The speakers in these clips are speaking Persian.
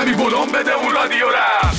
کمی ولوم بده اون رادیو را.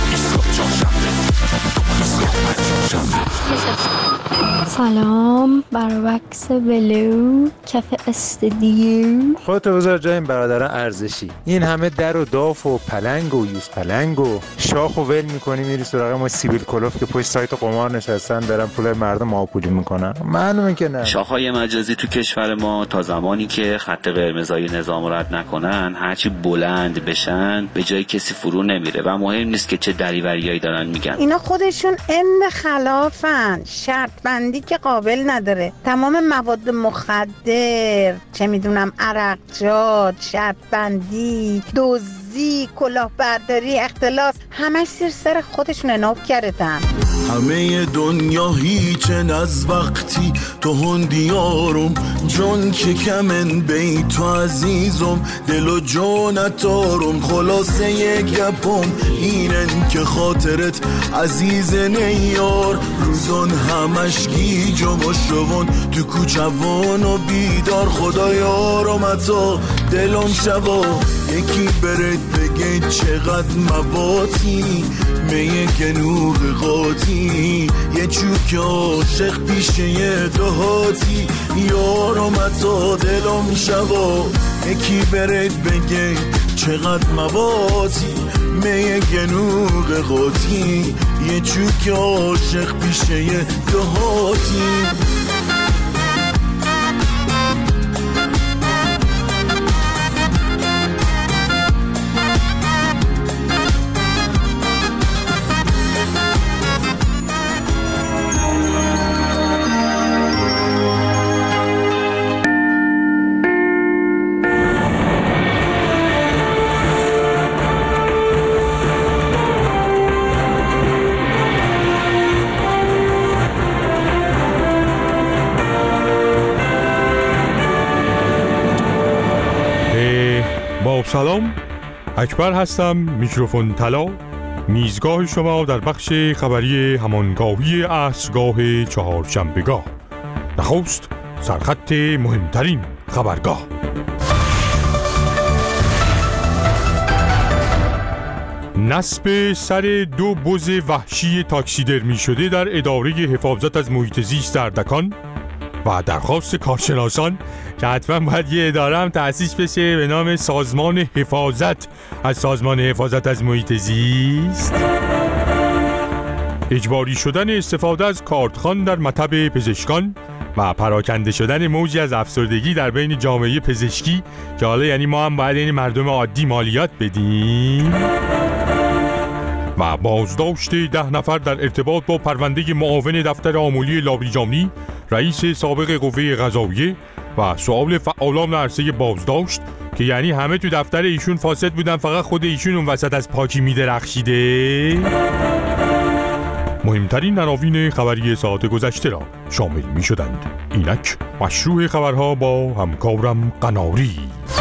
سلام، بروکس بلو کف استدیو. خودتو بذار جای این برادران ارزشی. این همه در و داف و پلنگ و یوز پلنگ و شاخ و ول میکنی میری سراغ ما سیبیل کلوف که پشت سایت قمار نشستن دارن پول مردم آپولی میکنن. معلومه که نه. شاخهای مجازی تو کشور ما تا زمانی که خط قرمزای نظام رد نکنن هرچی بلند بشن به جای کسی فرو نمیره و مهم نیست که چه دریوریایی دارن میگن. اینا خودشون خلافن. شرط بندی که قابل نداره. تمام مواد مخدر، چه میدونم عرقجات، شرط بندی، دزدی، کلاهبرداری، اختلاس، همش زیر سر خودشون اناب کردن. همه دنیا هیچن از وقتی تو هندیارم، جون که کمن بی تو عزیزم، دل و جونت دارم. خلاصه یک گپم اینن که خاطرت عزیز نیار، روزان همش گیجم و شون تو کوچوان و بیدار. خدا یارم اتا دلم شبا یکی برد بگه چقدر مواتی، میه گنوغ قاطی یه چوک عاشق پیشه یه دهاتی. یارم اتا دلم شبا یکی برد بگه چقدر مواتی، میه گنوغ قاطی یه چوک عاشق پیشه یه دهاتی. سلام، اکبر هستم. میکروفون طلا، میزگاه شما در بخش خبری همانگاهی عصرگاه چهارشنبهگاه. نخست سرخط مهمترین خبرگاه. نصب سر 2 بز وحشی تاکسیدرمی شده در اداره حفاظت از محیط زیست در دکان و درخواست کارشناسان که حتما باید یه اداره هم تأسیس بشه به نام سازمان حفاظت از سازمان حفاظت از محیط زیست. اجباری شدن استفاده از کارتخوان در مطب پزشکان و پراکنده شدن موجی از افسردگی در بین جامعه پزشکی که حالا یعنی ما هم باید یعنی مردم عادی مالیات بدیم. و بازداشت 10 نفر در ارتباط با پرونده معاون دفتر آمولی لاریجانی رئیس سابق قوه قضاییه و سؤال فعالان عرصه بازداشت که یعنی همه تو دفتر ایشون فاسد بودن، فقط خود ایشون اون وسط از پاکی میدرخشیده. مهمترین عناوین خبری ساعت گذشته را شامل می شدند. اینک مشروع خبرها با همکارم قناری.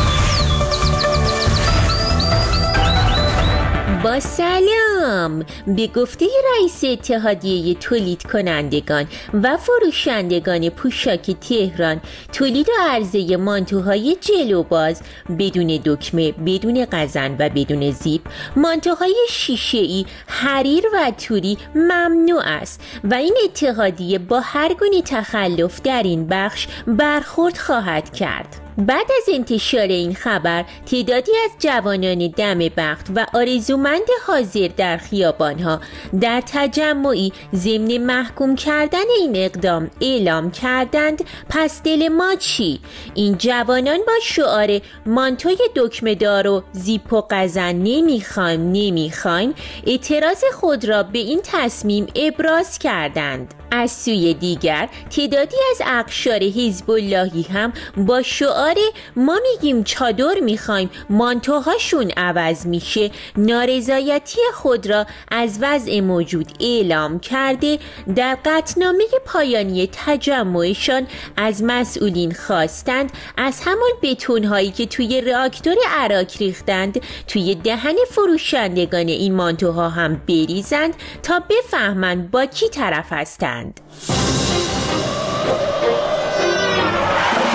با سلام. به گفته رئیس اتحادیه تولید کنندگان و فروشندگان پوشاک تهران، تولید و عرضه مانتوهای جلوباز بدون دکمه، بدون قزن و بدون زیپ، مانتوهای شیشه‌ای، حریر و توری ممنوع است و این اتحادیه با هر گونه تخلف در این بخش برخورد خواهد کرد. بعد از انتشار این خبر، تعدادی از جوانان دم بخت و آرزومند حاضر در خیابانها در تجمعی ضمن محکوم کردن این اقدام اعلام کردند پس دل ما چی؟ این جوانان با شعار مانتوی دکمه‌دار و زیپ و قزن نمیخوایم اعتراض خود را به این تصمیم ابراز کردند. از سوی دیگر تعدادی از اقشار حزب اللهی هم با شعار ما میگیم چادر میخوایم مانتوهاشون عوض میشه نارضایتی خود را از وضع موجود اعلام کرده در قطعنامه پایانی تجمعشان از مسئولین خواستند از همان بتونهایی که توی راکتور عراق ریختند توی دهن فروشندگان این مانتوها هم بریزند تا بفهمند با کی طرف هستند.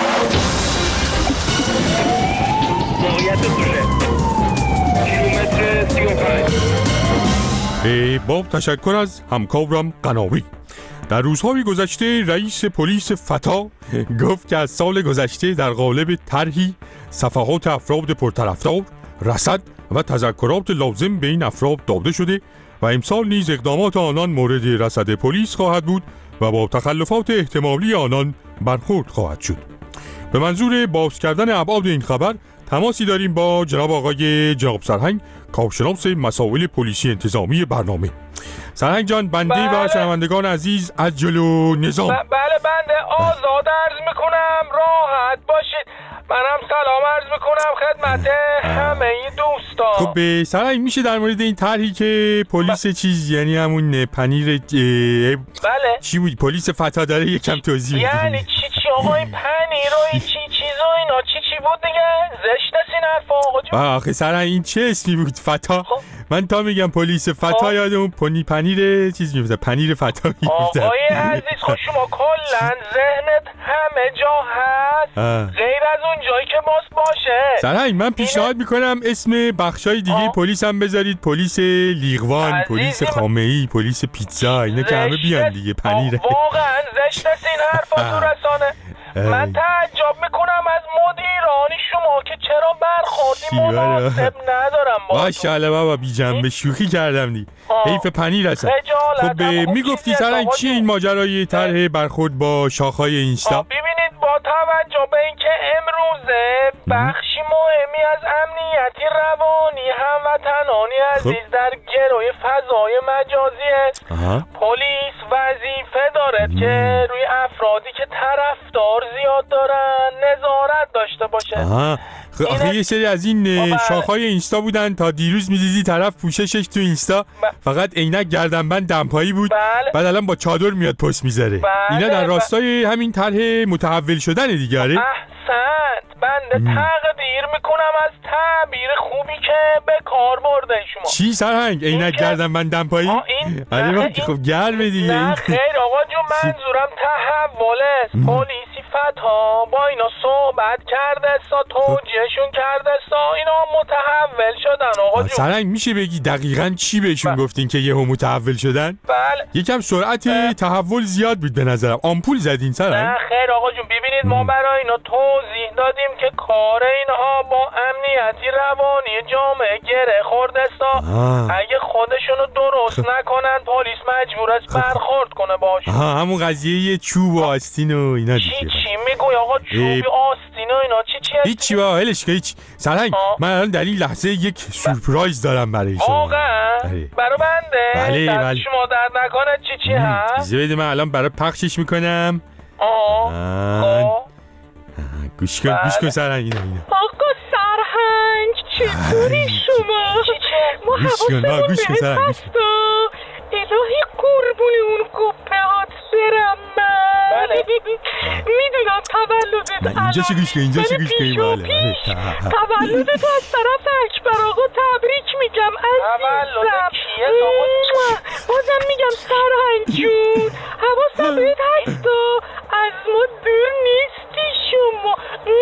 موقعیت دوشه کیلومتر با تشکر از همکارم قناوی. در روزهای گذشته رئیس پلیس فتا گفت که از سال گذشته در قالب طرحی صفحات افراد پرطرفدار، رصد و تذکرات لازم به این افراد داده شده و امسال نیز اقدامات آنان مورد رصد پلیس خواهد بود و با تخلفات احتمالی آنان برخورد خواهد شد. به منظور باز کردن ابعاد این خبر تماسی داریم با جناب آقای جناب سرهنگ، کارشناس مسائل پلیسی انتظامی برنامه. سرهنگ جان، بنده و شنوندگان عزیز از جلو نظام. بله بنده آزاد عرض میکنم، راحت باشید. منم سلام عرض میکنم خدمت همه دوستان. خب به سرهنگ میشه در مورد این طرحی که پلیس چیز یعنی همون پنیر بله چی بود پلیس فتا داره یکم توضیح بدید. یعنی چی آقا این پنیر و چیزا اینا چی بود دیگه؟ زشت است این حرفا آقا جون. آخه سرهنگ این چه اسمی بود فتا؟ خب. من تا میگم پلیس فتا یادم پنیر چیز میفته، پنیر فتا میفته. آقای عزیز خب شما کلا ذهنت همه جا هست غیر از اون جایی که باشه. سرهنگ من پیشنهاد میکنم اسم بخشای دیگه پلیس هم بذارید، پلیس لیغوان، پلیس خامه‌ای، پلیس پیتزا، اینا که همه بیان دیگه. پنیر واقعا زشت است این حرفا تو رسانه. من تعجب میکنم از مدیرانی شما که چرا برخوردی مناسب ندارم با ماشاءالله بابا بی جنبه شوخی کردم دی. حیف پنیر هستن. خب میگفتی سرهنگ چی این ماجرای طرح برخورد با شاخهای اینستا؟ ببینید با توجه به اینکه امروزه بخشی مهمی از امنیتی روانی هموطنانی عزیز در گروی فضای مجازی است، پلیس وظیفه دارد که روی افرادی که طرفدار زیاد دارن نظارت داشته باشه. آخه یه سری از این شاخهای اینستا بودن تا دیروز میدیدی طرف پوششش تو اینستا فقط عینک گردنبند دمپایی بود. بعد الان با چادر میاد پست میذاره. اینا در راستای همین طرح متحول شدن دیگه. احسنت، بنده تقدیر میکنم از تعبیر خوبی که به کار برده شما. چی سرهنگ؟ عینک گردنبند دمپایی؟ آره خب گرمه دیگه. نه خیر آقا جون، منظورم تحوله. پلیسی فتا با اینا صحبت کرده سا، توجیهشون کرده سا، اینا متحول شدن آقا جون. سرهنگ میشه بگی دقیقاً چی بهشون گفتین که یهو متحول شدن؟ بله یکم سرعت تحول زیاد بود به نظرم. آمپول زدین سرهنگ؟ نه خیر آقا جون، ببینید ما برای اینا توضیح دادیم که کار اینها با امنیتی روانی جامعه گره خورده سا. اگه خودشونو درست نکنن پلیس مجبور است برخورد کنه باشون. همون قضیه چوب و آستین و اینا دیگه. چی میگوی آقا؟ چوب آستین و اینا چی هیچی با هلش که هیچ. سرهنگ من الان در این لحظه یک سورپرایز دارم برای شما. واقعا؟ برای بنده؟ بله. شما درد نکنه چی هست؟ اجازه بده من الان برای پخشش میکنم. گوش کن سرهنگ اینا. آقا سرهنگ چطوری شما؟ ما حواسمون بهت هست. الهی قربون اون گپهات برم من. میدونم تولدت نه اینجا چه گوش کن، اینجا چه گوش کنی. تولدت از طرف اکبر آقا تبریک میگم عزیزم. بازم میگم سرهنگ جون حواسم بهت هست، از ما دور نیستی شما.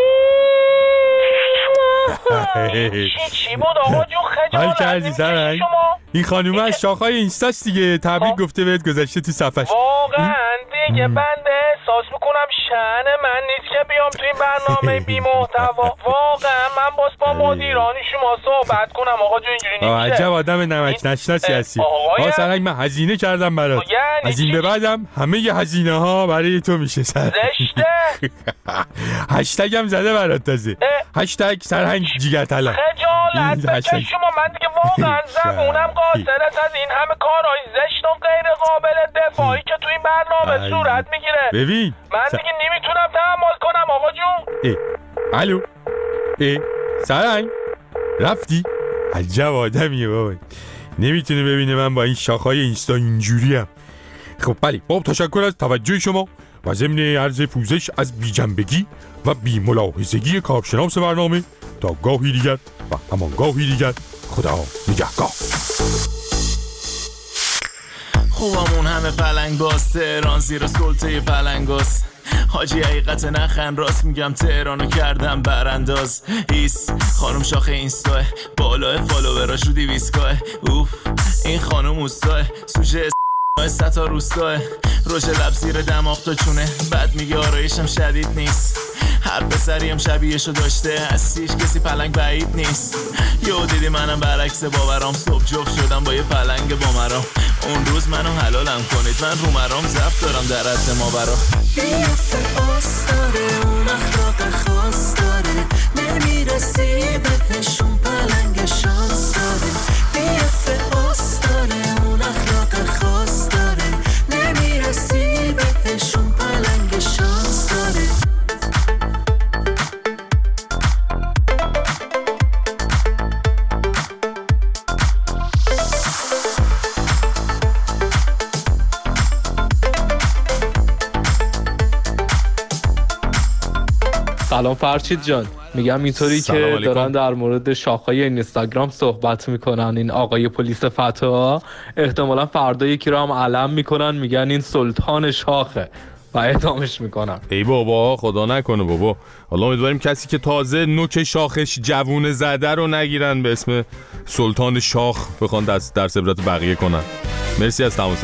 چی بود آقا جون؟ خجالت کردی سرهنگ؟ این خانومه از شاخهای اینستاست دیگه، تبریک گفته بهت گذشته تو صفحش. واقعا دیگه بنده احساس میکنم شأن من نیست که بیام تو این برنامه بی محتوا. واقعا من باز با مدیرانی شما صحبت کنم آقا جون، اینجوری نمیشه. عجب آدم نمک نشناسی هستی. آقا سرهنگ من هزینه کردم برات، از این به بعدم همه ی هزینه ها برای تو میشه سرهنگ. زشته. هشتگ هم زده برات تازه، هشتگ سرهنگ جیگر طلا. خجالت بکش شما، من دیگه واقعا زبونم قاصر است از این همه کارهای زشت و غیر قابل دفاعی که تو این برنامه صورت میگیره. ببین من دیگه نمیتونم تحمل کنم آقا جون. الو سرهنگ رفتی؟ عجب آدمیه بابا، نمیتونه ببینه من با این شاخهای اینستا اینجوریم. خب بله، با تشکر از توجه شما و ضمن عرض پوزش از بی‌جنبگی و بی‌ملاحظگی کارشناس برنامه، تا گاهی دیگر و همان گاهی دیگر، خدا نگهدار. خوبمون همه پلنگ باز، تهران زیر سلطه پلنگاست. حاجی حقیقت نخن راست میگم تهرانو کردم برانداز هیس خانم شاخ اینستا بالای فالووراش رو 200 کاه اوف این خانم اوستاه سوژه ستا روستاه روش لب زیر دماغ تا چونه بعد میگه آرایشم شدید نیست هر پسریم شبیهشو داشته هستیش کسی پلنگ بعید نیست یو دیدی منم برعکس باورام صبح جفت شدم با یه پلنگ بامرام اون روز منو حلالم کنید من رو مرام زفت دارم در حد ماورا بیفت آستاره اون اخلاق خاص داره نمیرسی بهشون پلنگ شانس داره بیفت آستاره اون اخلاق خاص داره نمیرسی بهشون پلنگ شانس داره سلام فرشید جان، میگم اینطوری که دارن در مورد شاخهای اینستاگرام صحبت میکنن این آقای پلیس فتا احتمالا فردا یکی رو هم علم میکنن میگن این سلطان شاخه و اعدامش میکنن. ای بابا خدا نکنه بابا، حالا امیدواریم کسی که تازه نوک شاخش جوونه زده رو نگیرن به اسم سلطان شاخ بخوان در عبرت بقیه کنن. مرسی از تماستون.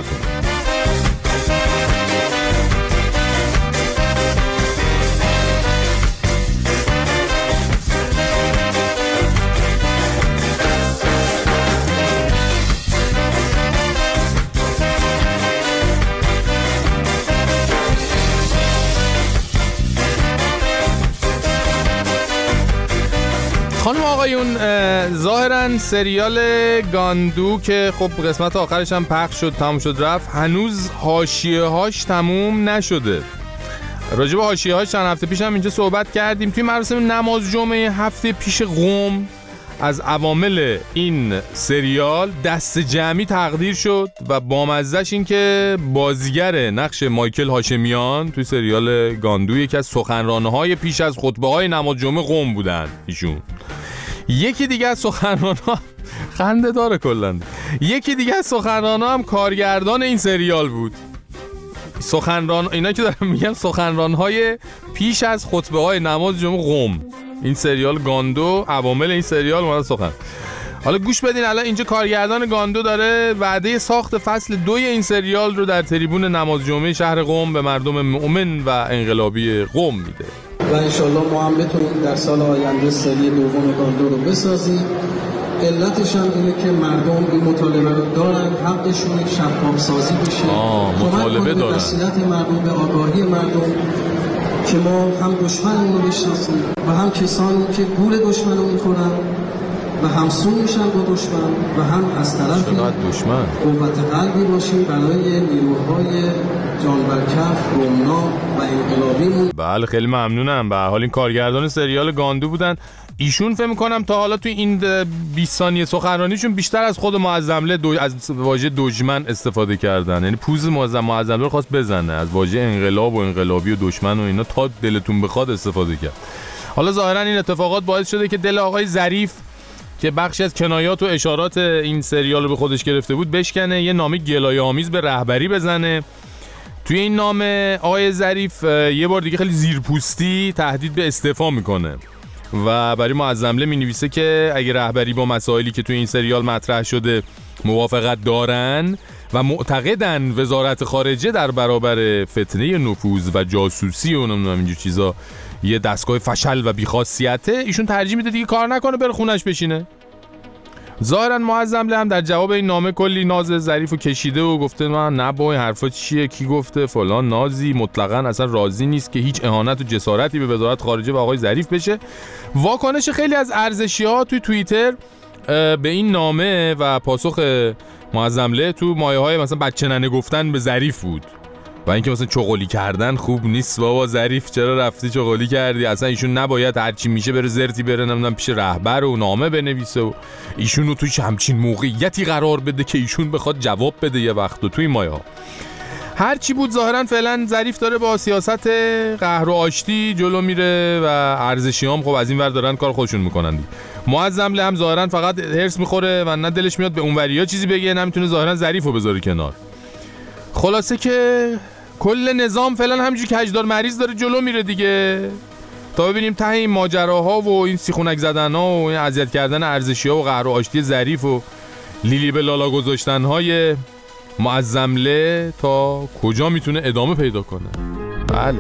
خانم آقایون، ظاهرا سریال گاندو که خب قسمت آخرش هم پخش شد تموم شد رفت هنوز حاشیه هاش تموم نشده. راجع به حاشیه هاش چند هفته پیش هم اینجا صحبت کردیم. توی مراسم نماز جمعه هفته پیش قم از عوامل این سریال دست جمعی تقدیر شد و بامزه‌اش این که بازیگر نقش مایکل هاشمیان توی سریال گاندو یکی از سخنران‌های پیش از خطبه‌های نماز جمعه قم بودن ایشون. یکی دیگه از سخنران‌ها خنده داره کلاً. یکی دیگه از سخنران‌ها هم کارگردان این سریال بود. اینا که دارم میگم سخنران‌های پیش از خطبه‌های نماز جمعه قم. این سریال گاندو عوامل این سریال اومدن سخن. حالا گوش بدین، الان اینجا کارگردان گاندو داره وعده ساخت فصل 2 این سریال رو در تریبون نماز جمعه شهر قم به مردم مؤمن و انقلابی قم میده و انشالله ما هم بتونیم در سال آینده سری دوم گاندو رو بسازیم. علتش هم اینه که مردم این مطالبه رو دارن، حقشون شفاف سازی بشه، مطالبه دارن، وسیلت مردم به آگاهی مردم که ما هم دشمنمون رو بشناسیم و هم کسانی که گول دشمن رو میخورن و همسو میشن با دشمن و هم از طرفی قوت قلبی باشیم برای نیروهای جانورکف، گمنام و انقلابیمون. بله خیلی ممنونم. به هر حال این کارگردان سریال گاندو بودن. ایشون فکر می‌کنم تا حالا توی این 20 ثانیه سخنرانیشون بیشتر از خود معظمله از واژه دشمن استفاده کردن. یعنی پوز معظمله رو خواست بزنه، از واژه انقلاب و انقلابی و دشمن و اینا تا دلتون بخواد استفاده کرد. حالا ظاهرا این اتفاقات باعث شده که دل آقای ظریف که بخشی از کنایات و اشارات این سریال رو به خودش گرفته بود بشکنه، یه نامه گلایه‌آمیز به رهبری بزنه. توی این نامه آقای ظریف یه بار دیگه خیلی زیرپوستی تهدید به استعفا میکنه و برای معظمله مینویسه که اگه رهبری با مسائلی که توی این سریال مطرح شده موافقت دارن و معتقدن وزارت خارجه در برابر فتنه نفوذ و جاسوسی و نمیدونم اینجور چیزا یه دستگاه فشل و بیخاصیته، ایشون ترجیح میده دیگه کار نکنه بره خونش بشینه. ظاهرا معظمله هم در جواب این نامه کلی ناز ظریفو کشیده و گفته من نه با این حرفا چیه، کی گفته فلان، نازی مطلقاً اصلا راضی نیست که هیچ اهانت و جسارتی به وزارت خارجه و آقای ظریف بشه. واکنش خیلی از ارزشی‌ها توی توییتر به این نامه و پاسخ معظمله تو مایه‌های مثلا بچه ننه گفتن به ظریف بود و اینکه مثلا چغلی کردن خوب نیست بابا ظریف چرا رفتی چغلی کردی، اصلا ایشون نباید هرچی میشه بره زرتی بره نمیدونم پیش رهبر و نامه بنویسه و ایشون رو توی همچین موقعیتی قرار بده که ایشون بخواد جواب بده یه وقت. و توی مایه‌ها هرچی بود ظاهرا فعلا ظریف داره با سیاست قهر و آشتی جلو میره و ارزشیام خب از این ور دارن کار خودشون میکنن. معظمله هم ظاهرا فقط هرس میخوره و نه دلش میاد به اونوریا چیزی بگه، نمیتونه ظاهرا ظریفو بذاره کنار. خلاصه که کل نظام فعلا همینجوری کجدار مریض داره جلو میره دیگه، تا ببینیم ته این ماجراها و این سیخونک زدن‌ها و این اذیت کردن ارزشی‌ها و قهر و آشتی ظریف و لیلی به لالا گذاشتن‌های معظمله تا کجا میتونه ادامه پیدا کنه. بله.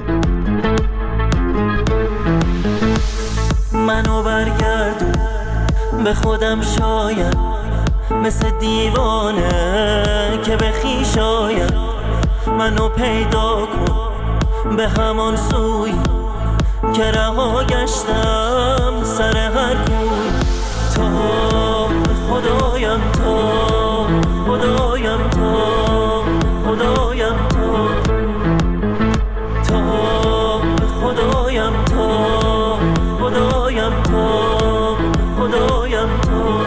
منو برگردون به خودم شاید مثل دیوانه که به خویش آید، منو پیدا کن به همان سوی که رها گشتم سر هر کوی. تا خدایم تا خدایم تا خدایم تا تا خدایم تا خدایم تا خدایم تا.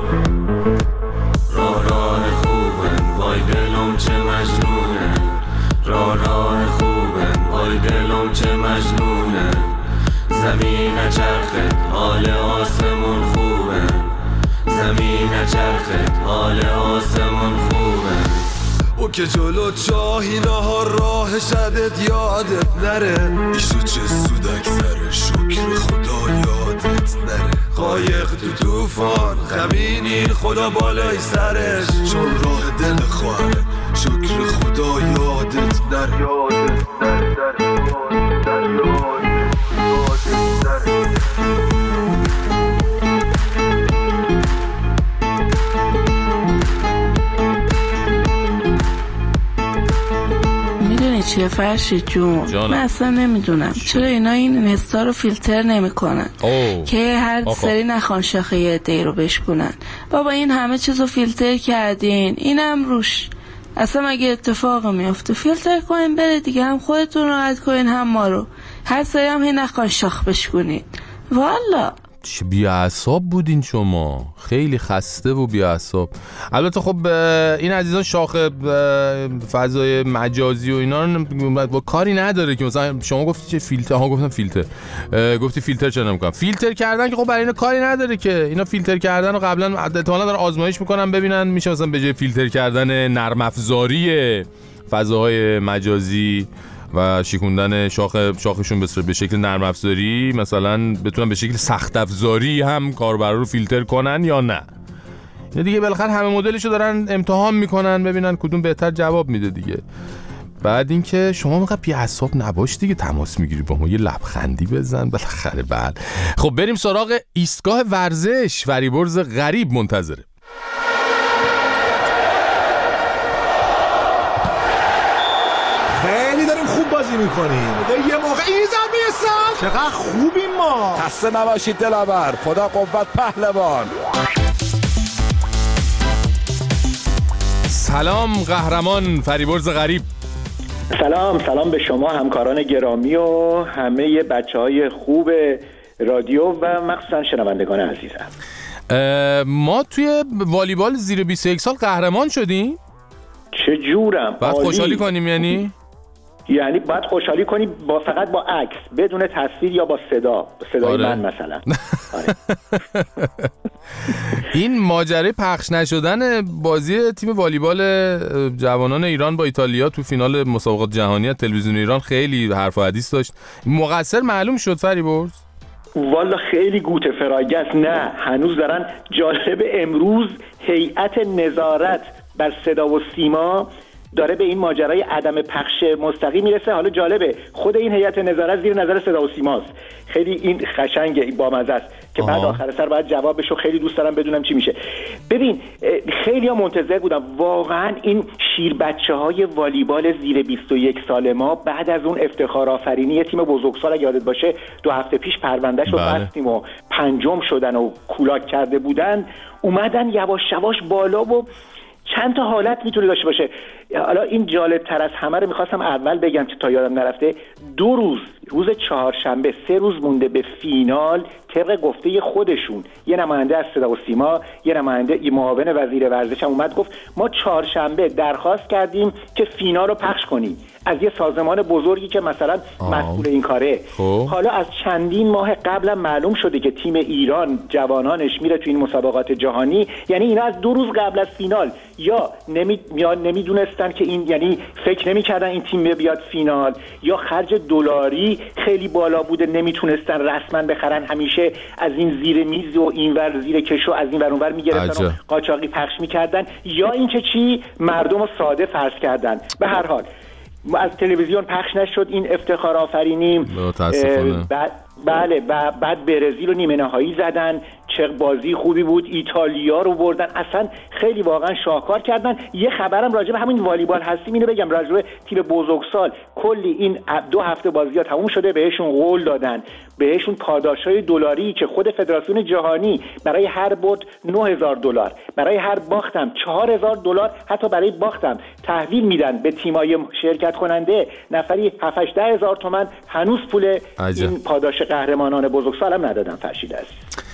راه خوبه وای دلم چه مجنونه، راه خوبه وای دلم چه مجنونه، زمین چرخت حال آسمون خوبه، زمین چرخت حال آسمون خوبه. او که جلو چاهی نهار راه شدت یادت نره، ایشو چه سودک سره شکر خدا یادت نره. قایق تو توفان غمینی خدا بالای سرش، چون راه دل خواهره شکر خدا یادت نره، یادت نره. میدونی چیه فرشید جون؟ من اصلا نمیدونم چرا اینا این اینستا رو فیلتر نمیکنن که هر سری نخوان شاخه یه عده‌ای رو بشکنن. بابا این همه چیزو فیلتر کردین، اینم روش. اصلا اگه اتفاق میفته فیلتر کنین بره دیگه، هم خودتون راحت کنین هم ما رو. هر سری هم هی نخوان شاخ بشکنین. والا چه بی‌اعصاب بودین شما، خیلی خسته و بی‌اعصاب. البته خب این عزیزان شاخ فضای مجازی و اینا رو با کاری نداره که مثلا شما گفتی چه فیلتر، ها گفتم فیلتر، گفتی فیلتر چرا نمی‌کنم؟ فیلتر کردن که خب برای اینا کاری نداره که، اینا فیلتر کردن رو قبلا احتمالاً دارن آزمایش میکنن ببینن میشه مثلا به جای فیلتر کردن نرم افزاری فضاهای مجازی و شکوندن شاخشون به شکل نرم افزاری مثلا بتونن به شکل سخت افزاری هم کاربرا رو فیلتر کنن یا نه. اینا دیگه بالاخره همه مدلشو دارن امتحان میکنن ببینن کدوم بهتر جواب میده دیگه. بعد اینکه شما میگه بی‌عصاب نباش دیگه، تماس میگیری با ما یه لبخندی بزن بالاخره. بعد خب بریم سراغ ایستگاه ورزش. فریبرز غریب منتظره. خیلی داریم خوب بازی میکنیم. یه موقع این زمین سال چقدر خوبیم ما. خسته نباشید دلاور، خدا قوت پهلوان. سلام قهرمان فریبرز غریب. سلام به شما همکاران گرامی و همه بچهای خوب رادیو و مخصوصا شنوندگان عزیزم. ما توی والیبال زیر 21 سال قهرمان شدیم. چه جورم. بعد خوشحالی کنیم یعنی باید خوشحالی کنیم فقط با عکس بدون تصویر یا با صدای من مثلا. این ماجرای پخش نشدن بازی تیم والیبال جوانان ایران با ایتالیا تو فینال مسابقات جهانی تلویزیون ایران خیلی حرف و حدیث داشت. مقصر معلوم شد فریبرز؟ والا خیلی گوته فراگست نه، هنوز دارن. جالب امروز هیئت نظارت بر صدا و سیما داره به این ماجرای عدم پخش مستقیم میرسه. حالا جالبه خود این هیئت نظارت زیر نظر صدا و سیماست. خیلی این قشنگه، بامزه است که بعد آخر سر باید جوابشو خیلی دوست دارم بدونم چی میشه. ببین خیلی ها منتظر بودم واقعا این شیر بچه‌های والیبال زیر 21 سال ما بعد از اون افتخار آفرینی تیم بزرگسال اگه یادت باشه 2 هفته پیش پروندهش رو بستیم و 5م شدن و کولاک کرده بودن، اومدن یواش یواش بالا و چند تا حالت میتونه داشته باشه. حالا این جالب تر از همه رو میخواستم اول بگم که تا یادم نرفته. 2 روز چهارشنبه 3 روز مونده به فینال، طبق گفته خودشون یه نماینده از صدا و سیما، یه نماینده معاون وزیر ورزش هم اومد گفت ما چهارشنبه درخواست کردیم که فینال رو پخش کنیم از یه سازمان بزرگی که مثلا مسئول این کاره. حالا از چندین ماه قبل معلوم شده که تیم ایران جوانانش میره تو این مسابقات جهانی، یعنی اینا از 2 روز قبل از فینال یا نمیدونستن نمیدونستن که این، یعنی فکر نمیکردن این تیم بیاد فینال، یا خرج دلاری خیلی بالا بوده نمیتونستن رسما بخرن، همیشه از این زیر میز و اینور زیر کشو از این ور اونور میگرفتن و قاچاقی پخش میکردن، یا اینکه چی مردم رو ساده فرض کردن. به هر حال از تلویزیون پخش نشد این افتخار آفرینیم. بله بعد برزیل رو نیمه نهایی زدن، چه بازی خوبی بود، ایتالیا رو بردن، اصلا خیلی واقعا شاهکار کردن. یه خبرم راجع به همین والیبال هستیم اینو بگم، راجع به تیم بزرگسال کلی این 2 هفته بازی‌ها تموم شده، بهشون قول دادن، بهشون پاداش‌های دلاری که خود فدراسیون جهانی برای هر برد $9,000، برای هر باختم $4,000، حتی برای باختم تحویل میدن به تیم‌های شرکت کننده نفری 7-8 تومان. هنوز پول این پاداش قهرمانان بزرگسال هم ندادن. فرشید است.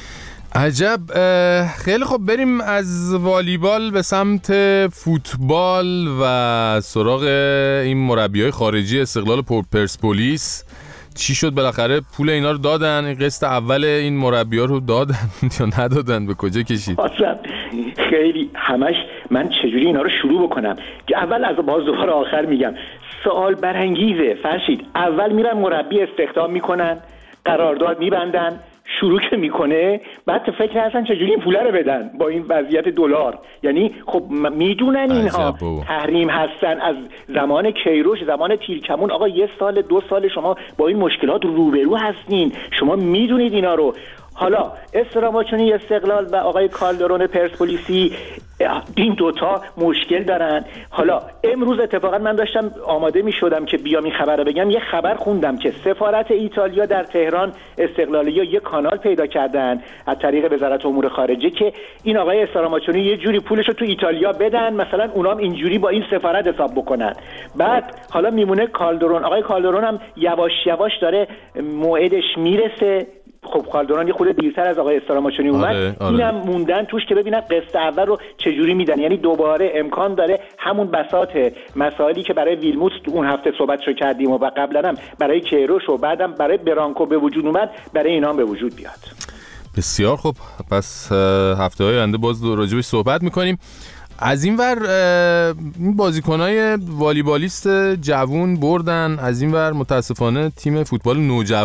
عجب. خیلی خب بریم از والیبال به سمت فوتبال و سراغ این مربیای خارجی استقلال پرسپولیس. چی شد بالاخره؟ پول اینا رو دادن؟ این قسط اول این مربی‌ها رو دادن یا ندادن؟ به کجا کشید؟ اصلا خیلی همش من چجوری اینا رو شروع بکنم که اول از دوباره آخر میگم. سوال برانگیزه فرشید. اول میرن مربی استخدام میکنن، قرارداد میبندن، شروع که میکنه، بعد تو فکر هستن چجوری این پوله رو بدن با این وضعیت دلار. یعنی خب میدونن اینها تحریم هستن از زمان کیروش، زمان تیرکمون. آقا 1 سال 2 سال شما با این مشکلات روبرو هستین، شما میدونید اینا رو. حالا استراماچونی استقلال و آقای کالدرون پرسپولیسی این دوتا مشکل دارن. حالا امروز اتفاقا من داشتم آماده می شدم که بیام این خبر رو بگم، یه خبر خوندم که سفارت ایتالیا در تهران استقلالیا یه کانال پیدا کردن از طریق وزارت امور خارجه که این آقای استراماچونی یه جوری پولش رو تو ایتالیا بدن، مثلا اونام اینجوری با این سفارت حساب بکنن. بعد حالا میمونه کالدرون. آقای کالدرون هم یواش یواش داره موعدش میرسه. خب کالدرون یه خورده دیرتر از آقای استراماچونی اومد. اینم موندن توش که ببینن قسط اول رو چجوری میدن. یعنی دوباره امکان داره همون بساط مسائلی که برای ویلموت اون هفته صحبتشو کردیم و قبلا هم برای کیروش و بعدم برای برانکو به وجود اومد، برای اینا هم به وجود بیاد. بسیار خب، پس هفته‌های آینده باز راجعش صحبت می‌کنیم. از این ور این بازیکنای والیبالیست جوون بردن، از این ور متاسفانه تیم فوتبال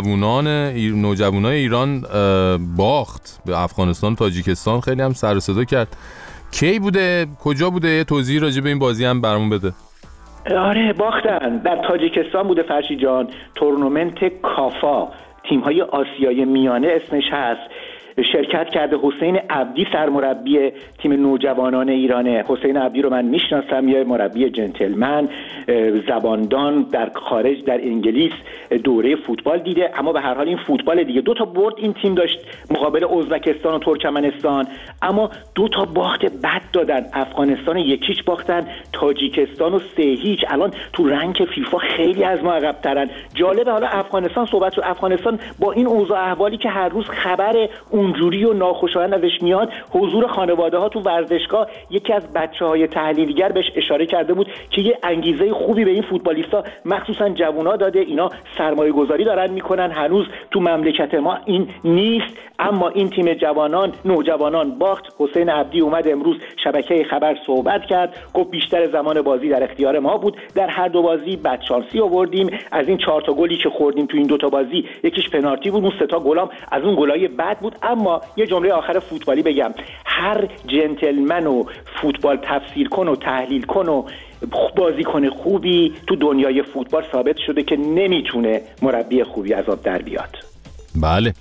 نوجوانای ایران باخت به افغانستان و تاجیکستان. خیلی هم سر و صدا کرد. کی بوده؟ کجا بوده؟ یه توضیح راجع به این بازی هم برامون بده. آره باختن، در تاجیکستان بوده فرشی جان. تورنمنت کافا، تیم‌های آسیای میانه اسمش هست. شرکت کرده حسین عبدی سرمربی تیم نوجوانان ایرانه. حسین عبدی رو من میشناسم، یه مربی جنتلمن، زباندان، در خارج در انگلیس دوره فوتبال دیده، اما به هر حال این فوتبال دیگه. 2 تا برد این تیم داشت مقابل ازبکستان و ترکمنستان، اما 2 تا باخت بد دادن. افغانستان 1-0 باختن، تاجیکستان 3-0. الان تو رنک فیفا خیلی از ما عقب ترن. جالبه حالا افغانستان صحبت رو، افغانستان با این اوضاع احوالی که هر روز خبر اونجوری و ناخوشایند ازش میاد، حضور خانواده ها تو ورزشگاه، یکی از بچه‌های تحلیلگر بهش اشاره کرده بود که یه انگیزه خوبی به این فوتبالیستا مخصوصا جوونا داده، اینا سرمایه گذاری دارن میکنن. هنوز تو مملکت ما این نیست، اما این تیم نوجوانان باخت. حسین عبدی اومد امروز شبکه خبر صحبت کرد، گفت بیشتر زمان بازی در اختیار ما بود، در هر 2 بازی بدشانسی آوردیم. از این 4 تا گلی که خوردیم تو این 2 تا بازی، یکیش پنالتی بود، اون 3 تا گلام از اون گلای بد بود. اما یه جمله آخر فوتبالی بگم، هر جنتلمن و فوتبال تفسیر کن و تحلیل کن و بازیکن خوبی تو دنیای فوتبال ثابت شده که نمیتونه مربی خوبی از آب در بیاد. بله.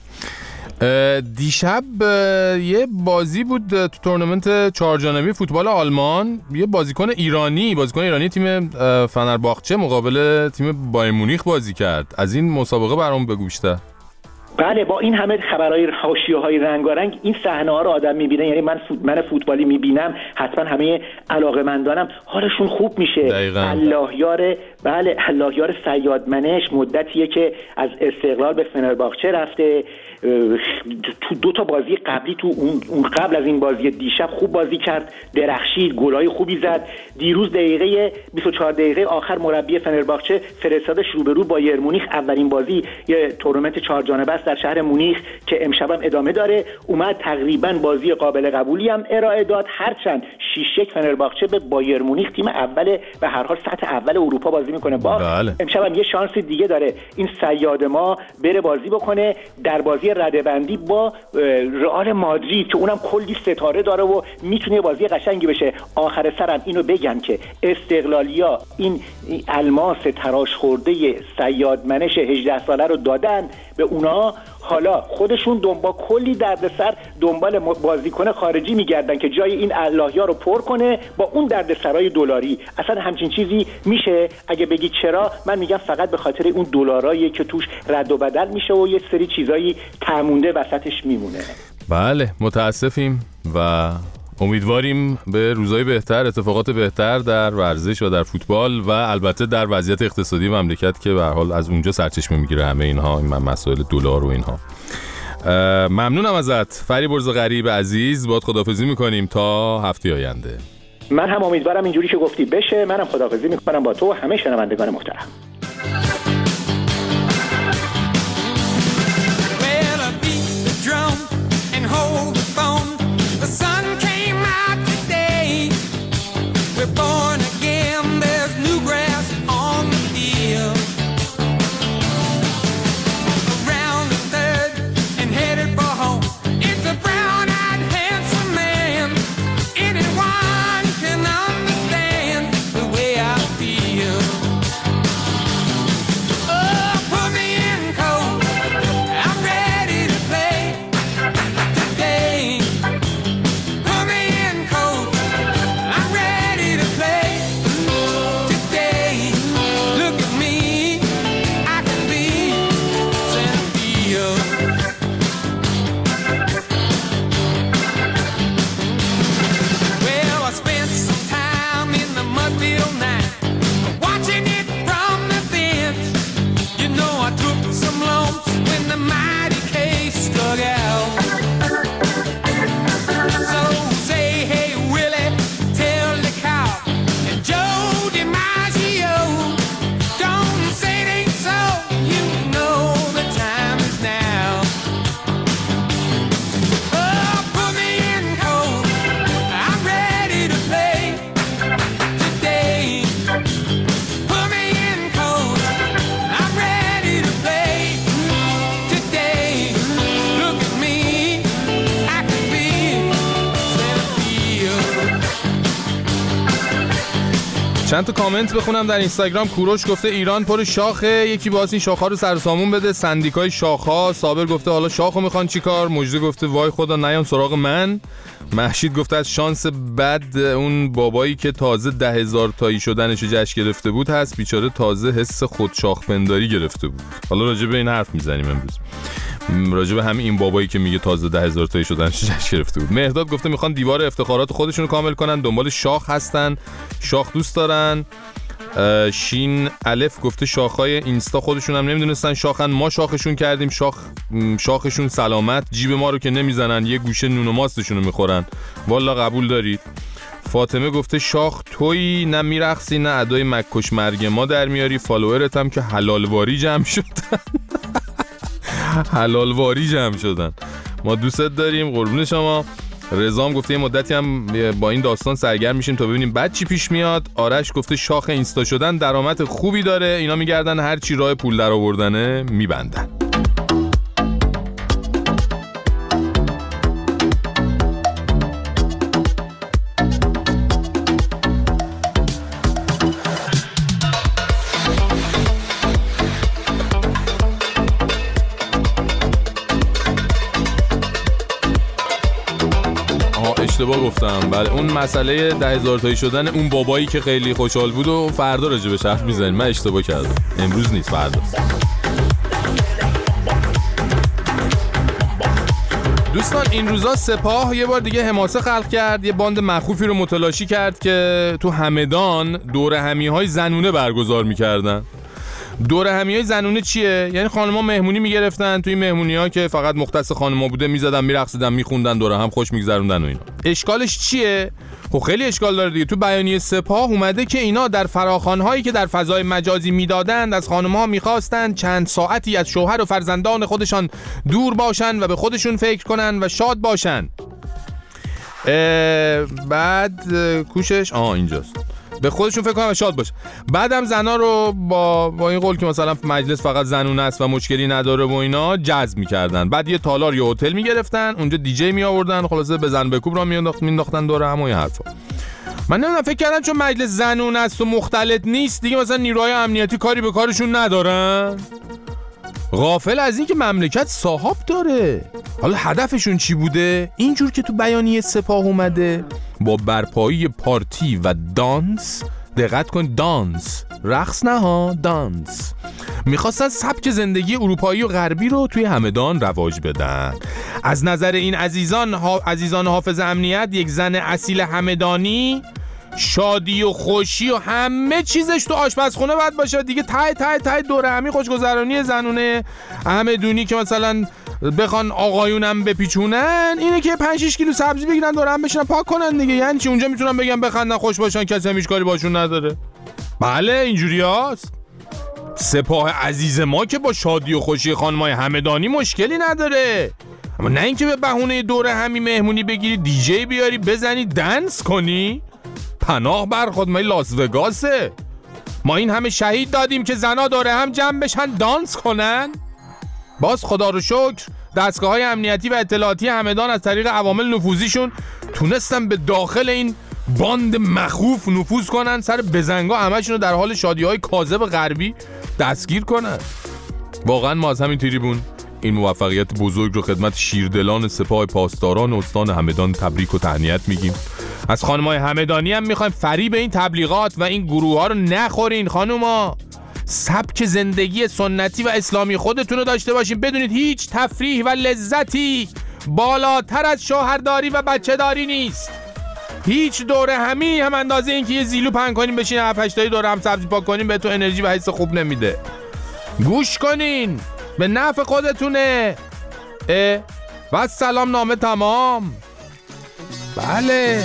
دیشب یه بازی بود تو تورنمنت 4 جانبه فوتبال آلمان. یه بازیکن ایرانی تیم فنرباغچه مقابل تیم بایر مونیخ بازی کرد. از این مسابقه برام بگو بیشتر. بله، با این همه خبرهای حاشیه‌های رنگارنگ این صحنه‌ها رو آدم می‌بینه. یعنی من فوتبالی می‌بینم، حتما همه علاقه‌مندانم حالشون خوب میشه. الله یار صیادمنش مدتیه که از استقلال به فنرباغچه رفته. تو 2 تا بازی قبلی، تو اون قبل از این بازی دیشب خوب بازی کرد، درخشید، گلای خوبی زد. دیروز 24 دقیقه آخر مربی فنرباغچه فرستادش روبرو با بایر مونیخ. اولین بازی یه تورنمنت 4 جانبه است در شهر مونیخ که امشب هم ادامه داره. اومد تقریبا بازی قابل قبولی هم ارائه داد، هرچند 6-1 فنرباخچه به بایر مونیخ، تیم اول به هر حال سطح اول اروپا بازی میکنه. بله. امشب هم یه شانس دیگه داره این صیاد ما بره بازی بکنه در بازی رده‌بندی با رئال مادرید که اونم کلی ستاره داره و میتونه بازی قشنگی بشه. آخر سرم اینو بگم که استقلالیا این الماس تراش خورده صیادمنش 18 ساله رو دادن به اونا، حالا خودشون با کلی دردسر دنبال بازیکن خارجی میگردن که جای این اللهیا رو پر کنه با اون دردسرای دلاری. اصلا همچین چیزی میشه؟ اگه بگی چرا، من میگم فقط به خاطر اون دلارایی که توش رد و بدل میشه و یه سری چیزایی تمونده وسطش میمونه. بله متاسفیم و امیدواریم به روزهای بهتر، اتفاقات بهتر در ورزش و در فوتبال و البته در وضعیت اقتصادی مملکت که به هر حال از اونجا سرچشمه میگیره همه اینها، این مسائل دلار و اینها. ممنونم ازت فریبرز غریب عزیز، باهات خداحافظی میکنیم تا هفته آینده. من هم امیدوارم اینجوری که گفتی بشه. منم خداحافظی میکنم با تو و همه شنوندگان محترم. چند تا کامنت بخونم در اینستاگرام. کوروش گفته ایران پر شاخه، یکی باز این شاخها رو سرسامون بده، سندیکای شاخها. صابر گفته حالا شاخو میخوان چیکار؟ مجده گفته وای خدا نیان سراغ من. محشید گفته از شانس بد اون بابایی که تازه 10,000 تایی شدنشو جشن گرفته بود هست، بیچاره تازه حس خود شاخپنداری گرفته بود. حالا راجع به این حرف میزنیم امروز، راجع به همین این بابایی که میگه تازه 10,000 تایی شدنشو جشن گرفته بود. مهرداد گفته میخوان دیوار افتخارات خودشونو کامل کنن، دنبال شاخ هستن، شاخ دوست دارن. شین الف گفته شاخهای اینستا خودشون هم نمیدونستن شاخن، ما شاخشون کردیم، شاخشون سلامت، جیب ما رو که نمیزنن، یه گوشه نون و ماستشون رو میخورن. والا قبول دارید. فاطمه گفته شاخ تویی نه میرقصی نه ادای مکش مرگ ما در میاری، فالوورت هم که حلالواری جمع شدن. حلالواری جمع شدن. ما دوستت داریم، قربون شما. رضام گفته یه مدتی هم با این داستان سرگرم میشیم تا ببینیم بعد چی پیش میاد. آرش گفته شاخ اینستا شدن درآمد خوبی داره، اینا میگردن هر چی راه پول در آوردنه میبندن. اشتباه گفتم. بله اون مسئله 10,000 تایی شدن اون بابایی که خیلی خوشحال بود و فردا راجع بهش حرف میزنیم. من اشتباه کردم، امروز نیست فردا. دوستان این روزا سپاه یه بار دیگه حماسه خلق کرد، یه باند مخوفی رو متلاشی کرد که تو همدان دوره همی‌های زنونه برگزار میکردن. دوره همی‌های زنونه چیه؟ یعنی خانم‌ها مهمونی میگرفتن، توی مهمونی‌ها که فقط مختص خانم‌ها بوده میزدن، میرقصیدن، میخوندن، دوره هم خوش میگذروندن و اینا. اشکالش چیه؟ خب خیلی اشکال داره دیگه. تو بیانیه سپاه اومده که اینا در فراخوان‌هایی که در فضای مجازی میدادند از خانم‌ها می‌خواستند چند ساعتی از شوهر و فرزندان خودشان دور باشن و به خودشون فکر کنن و شاد باشن. بعد کوشش اینجاست، به خودشون فکر کنن و شاد باشه. بعدم زنا رو با این قول که مثلا مجلس فقط زنونه است و مشکلی نداره و اینا جذب می‌کردن. بعد یه تالار یه هتل می‌گرفتن، اونجا دیجی می‌آوردن، خلاصه بزن بکوب را مینداختن دور هم و این حرفا. من نمیدونم، فکر کردم چون مجلس زنونه است و مختلط نیست دیگه مثلا نیروهای امنیتی کاری به کارشون ندارن. غافل از این که مملکت صاحب داره. حالا هدفشون چی بوده؟ اینجور که تو بیانیه سپاه اومده با برپایی پارتی و دانس، دقت کن دانس، رقص نه ها، دانس، میخواستن سبک زندگی اروپایی و غربی رو توی همدان رواج بدن. از نظر این عزیزان حافظ امنیت، یک زن اصیل همدانی شادی و خوشی و همه چیزش تو آشپزخونه باید باشه دیگه. تای دوره همی خوشگذرانی زنونه همدونی که مثلا بخوان آقایونم بپیچونن اینه که 5-6 کیلو سبزی بگیرن دوره هم بشینن پاک کنن دیگه. یعنی چی؟ اونجا میتونن بگن بخندن خوش باشن، کسی هم هیچ کاری باشون نداره. بله اینجوری هست. سپاه عزیز ما که با شادی و خوشی خانمای همدانی مشکلی نداره، اما نه اینکه به بهونه دوره همی مهمونی بگیری دیجی بیاری بزنی دنس کنی. پناه بر خود، ما لاس وگاسه. ما این همه شهید دادیم که زنا داره هم جمع بشن دانس کنن. باز خدا رو شکر دستگاه‌های امنیتی و اطلاعاتی همدان از طریق عوامل نفوذیشون تونستن به داخل این باند مخوف نفوذ کنن، سر بزنگا همشون رو در حال شادی‌های کاذب غربی دستگیر کنن. واقعا ما از همین تریبون این موفقیت بزرگ رو خدمت شیردلان سپاه پاسداران استان همدان تبریک و تهنیت میگیم. از خانمای همدانی هم میخوایم فریب این تبلیغات و این گروه ها رو نخورین. خانوما سبک زندگی سنتی و اسلامی خودتون رو داشته باشین، بدونید هیچ تفریح و لذتی بالاتر از شوهرداری و بچه‌داری نیست. هیچ دوره همی هم اندازه این که یه زیلو پهن کنین بشین 7-8 تایی دوره هم سبزی پاک کنین بهتون انرژی و حس خوب نمیده. گوش کنین، به نفع خودتونه. و سلام نامه تمام. بله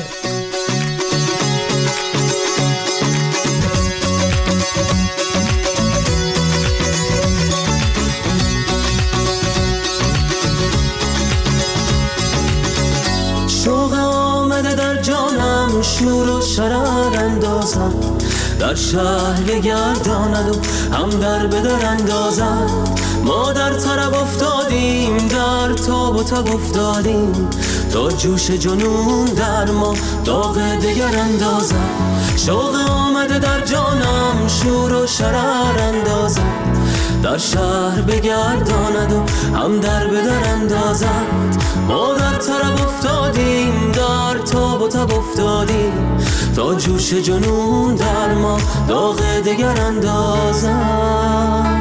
شوق آمده در جانم، شور و شرر اندازم، در شهر گرداند و هم در بدر اندازد. ما در طرب افتادیم، در تاب و تب افتادیم، تا جوش جنون در ما داغ دگر اندازد. شوق آمده در جانم، شور و شرر اندازد، در شهر بگرداند و هم در بدر اندازد. ما در طرب افتادیم، در تاب و تب افتادیم، تا جوش جنون در ما داغ دگر اندازد.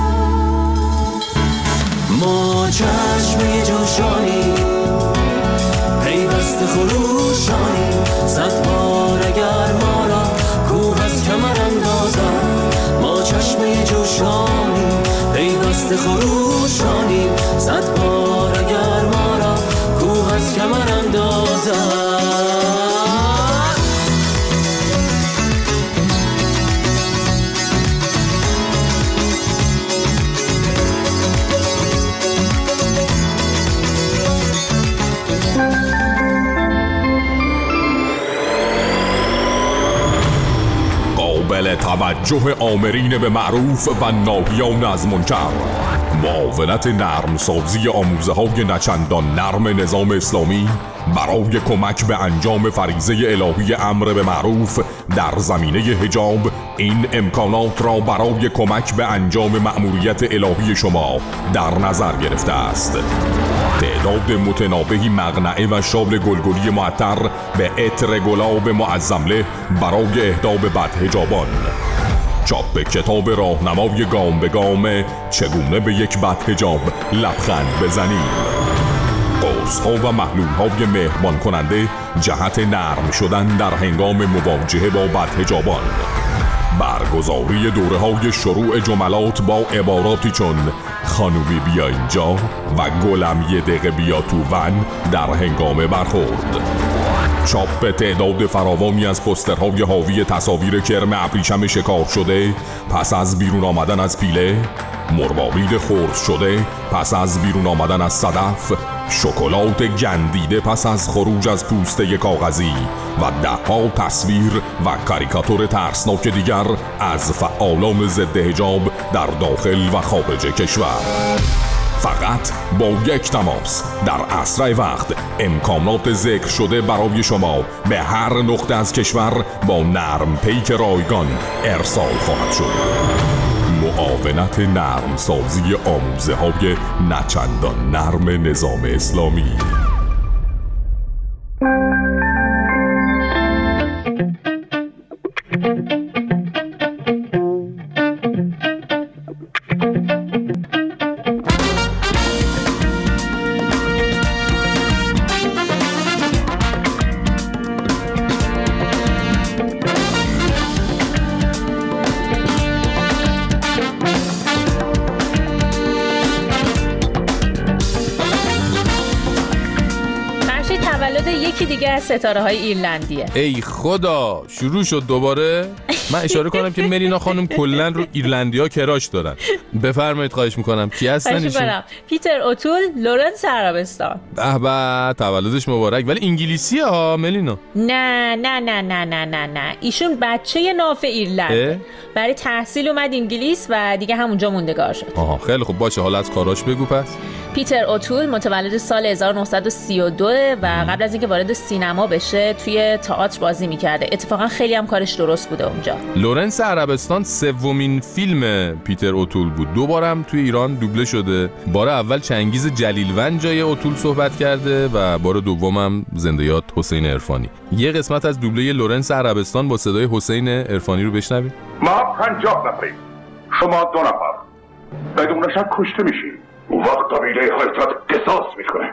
ما چشم جوشانی پیوست خروشانی، صد بار اگر ما را کوه از کمر اندازد. ما چشم جوشانی پیوست خروشانی، صد بار اگر ما را کوه از کمر اندازد. قابل توجه آمرین به معروف و ناهیان از منکر، معاونت نرمسازی آموزه های نچندان نرم نظام اسلامی برای کمک به انجام فریضه الهی امر به معروف در زمینه حجاب این امکانات را برای کمک به انجام مأموریت الهی شما در نظر گرفته است. تعداد متنابهی مقنعه و شال گلگلی معطر به عطر گلاب معظمله برای اهدا به بدحجابان. چاپ کتاب راهنمای گام به گام چگونه به یک بدحجاب لبخند بزنید. قرص‌ها و محلول‌های مهربان کننده جهت نرم شدن در هنگام مواجهه با بدحجابان. برگزاری دوره‌های شروع جملات با عباراتی چون خانومی بیا اینجا و گلم یه دقیقه بیا تو ون در هنگام برخورد. چاپ تعداد فراوانی از پوسترهای حاوی تصاویر کرم ابریشم شکار شده پس از بیرون آمدن از پیله، مروارید خرد شده پس از بیرون آمدن از صدف، شکلات گندیده پس از خروج از پوسته کاغذی و ده‌ها تصویر و کاریکاتور ترسناک دیگر از فعالان ضد حجاب در داخل و خارج کشور. فقط با یک تماس در اسرع وقت امکانات ذکر شده برای شما به هر نقطه از کشور با نرم پیک رایگان ارسال خواهد شد. معاونت نرم سازی آموزه های نچندان نرم نظام اسلامی. یکی دیگه از ستاره های ایرلندیه. ای خدا، شروع شد دوباره. من اشاره کنم که ملینا خانم کلن رو ایرلندیا کراش دارن. بفرمایید، خواهش میکنم. کی هستن ایشون؟ پیتر اوتول، لورنس عربستان. به به، تولدش مبارک. ولی انگلیسیه ها ملینا؟ نه نه نه نه نه نه نه، ایشون بچه ناف ایرلند. برای تحصیل اومد انگلیس و دیگه همونجا موندگار شد. آها، خیلی خوب، باشه. حالا از کاراش بگو پس. پیتر اوتول متولد سال 1932 و قبل از اینکه وارد سینما بشه توی تئاتر بازی میکرده. اتفاقا خیلی هم کارش درست بوده اونجا. لورنس عربستان سومین فیلم پیتر اوتول بود. دوبارم توی ایران دوبله شده. بار اول چنگیز جلیلوند جای اوتول صحبت کرده و بار دومم زنده یاد حسین عرفانی. یه قسمت از دوبله لورنس عربستان با صدای حسین عرفانی رو بشنوید. ما 50 نفریم، شما 2 نفر. بدون شک کشته میشین. اون وقت قبیله هایتات قصاص میکنه.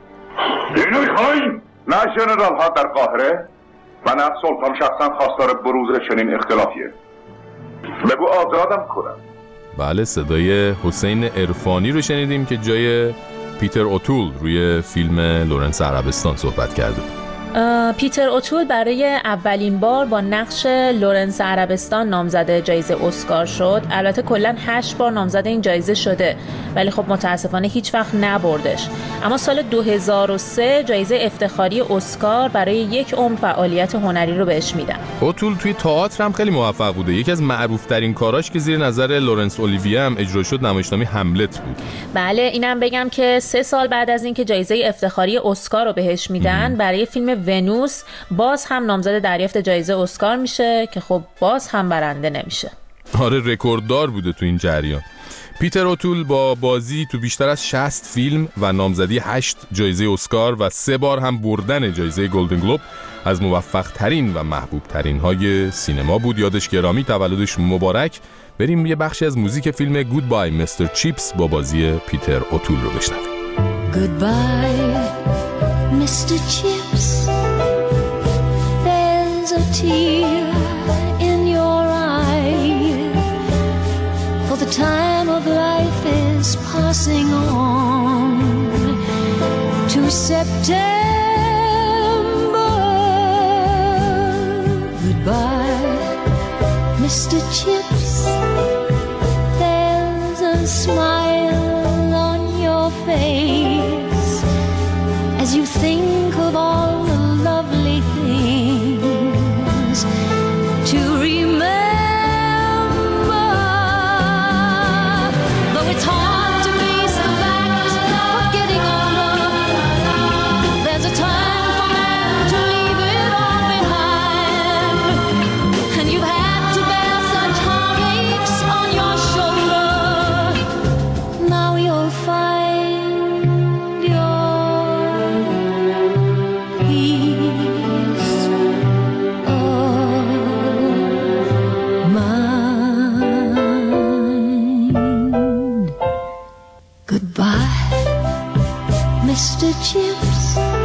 اینو میخواین؟ نه ژنرال ها در قاهره و نه سلطان شخصا خواستار بروز چنین اختلافیه. بگو آزادم کنم. بله، صدای حسین عرفانی رو شنیدیم که جای پیتر اوتول روی فیلم لورنس عربستان صحبت کرده. پیتر اوتول برای اولین بار با نقش لورنس عربستان نامزد جایزه اسکار شد. البته کلاً 8 بار نامزد این جایزه شده، ولی خب متاسفانه هیچ وقت نبردش. اما سال 2003 جایزه افتخاری اسکار برای 1 عمر فعالیت هنری رو بهش میدن. اوتول توی تئاتر هم خیلی موفق بوده. یکی از معروف‌ترین کاراش که زیر نظر لورنس اولیویه هم اجرا شد نمایشنامه هملت بود. بله، اینم بگم که 3 سال بعد از اینکه جایزه افتخاری اسکار رو بهش میدن برای فیلم ونوس باز هم نامزد دریافت جایزه اسکار میشه که خب باز هم برنده نمیشه. آره، رکورددار بوده تو این جریان. پیتر اوتول با بازی تو بیشتر از 60 فیلم و نامزدی 8 جایزه اسکار و 3 بار هم بردن جایزه گلدن گلوب از موفق ترین و محبوب ترین های سینما بود. یادش گرامی، تولدش مبارک. بریم یه بخشی از موزیک فیلم گودبای مستر چیپس با بازی پیتر اوتول رو بشنویم. Goodbye Mr. Chips, there's a tear in your eye, for the time of life is passing on to September. Goodbye Mr. Chips, there's a smile on your face as you think of all the lovely things to remember. Though it's hard to face the fact of getting older, there's a time for man to leave it all behind. And you've had to bear such heartaches on your shoulder. Now you'll find your Mr. Chips.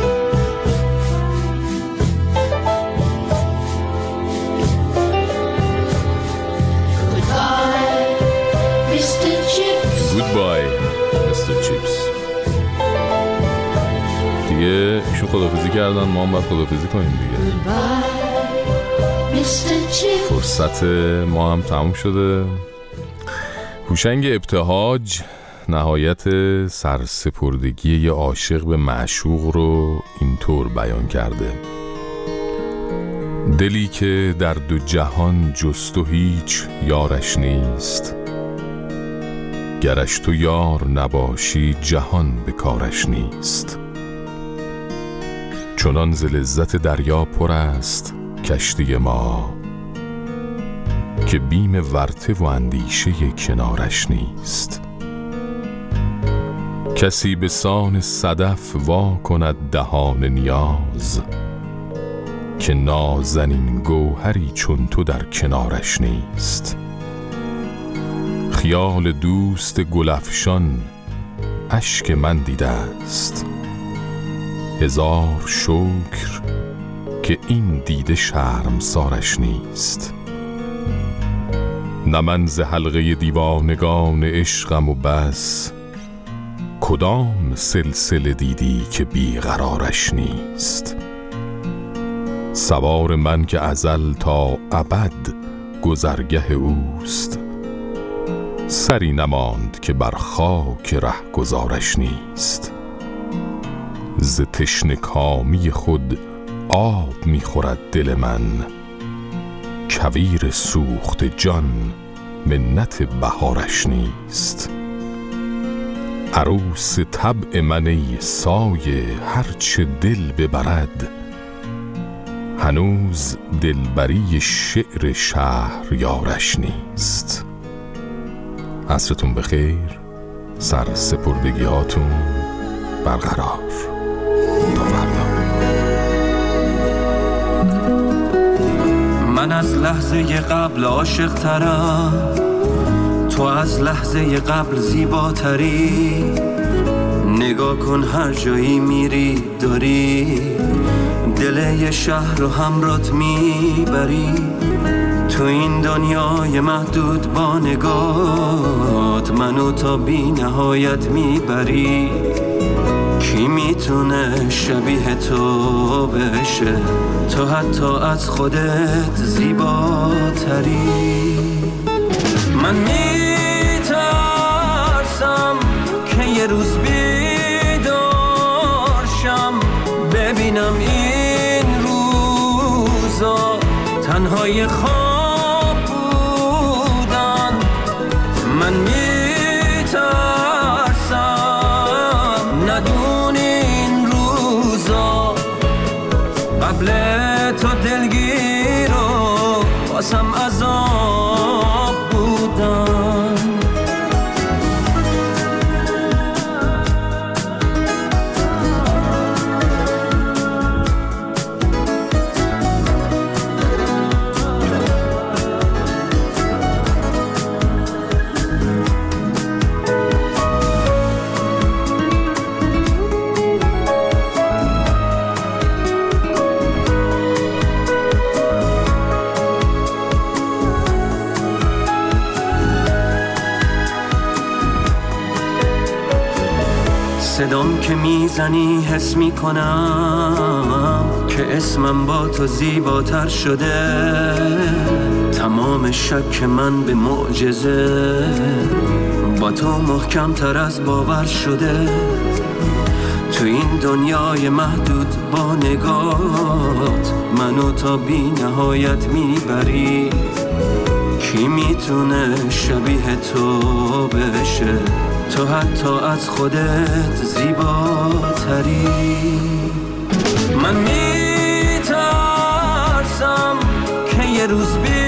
Goodbye, Mr. Chips. Goodbye, Mr. Chips. دیگه دیگه ایشون خدافزی کردن، ما هم باید خدافزی کنیم دیگه. فرصت ما هم تموم شده. هوشنگ ابتهاج نهایت سرسپردگی یه عاشق به معشوق رو اینطور بیان کرده: دلی که در دو جهان جز تو هیچ یارش نیست، گرش تو یار نباشی جهان به کارش نیست. چنان ز لذت دریا پر است کشتی ما، که بیم ورطه و اندیشه کنارش نیست. کسی به سان صدف وا کند دهان نیاز، که نازنین گوهری چون تو در کنارش نیست. خیال دوست گلفشان اشک من دیده است، هزار شکر که این دیده شرمسارش نیست. نه من ز حلقه دیوانگان عشقم و بس، کدام سلسله دیدی که بیقرارش نیست. سوار من که ازل تا ابد گذرگه اوست، سری نماند که بر خاک ره گذارش نیست. ز تشنه کامی خود آب می‌خورد دل من، کویر سوخت جان منت بهارش نیست. عروس طبع من ای سایه هرچه دل ببرد، هنوز دلبری شعر شهریارش نیست. عصرتون بخیر، سرسپردگیاتون برقرار. تا فردا. من از لحظه قبل عاشق ترم، تو از لحظه قبل زیباتری. نگاه کن هر جایی میری داری دل یه شهر رو همرات میبری. تو این دنیای محدود با نگات منو تا بی نهایت میبری. کی میتونه شبیه تو بشه، تو حتی از خودت زیباتری. من میترسم که یه روز بیدار شم، ببینم این روزا تنهای خواب بودن. من میترسم ندونی این روزا قبل تو دلگیر و واسم عذاب بودن. صدام که میزنی حس میکنم که اسمم با تو زیباتر شده. تمام شک من به معجزه با تو محکم تر از باور شده. تو این دنیای محدود با نگات منو تا بی نهایت میبری. کی میتونه شبیه تو بشه، تو حتی از خودت زیباتری. من میترسم که یه روز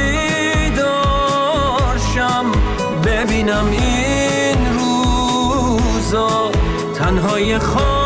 بیدار شم، ببینم این روزا تنهای خواب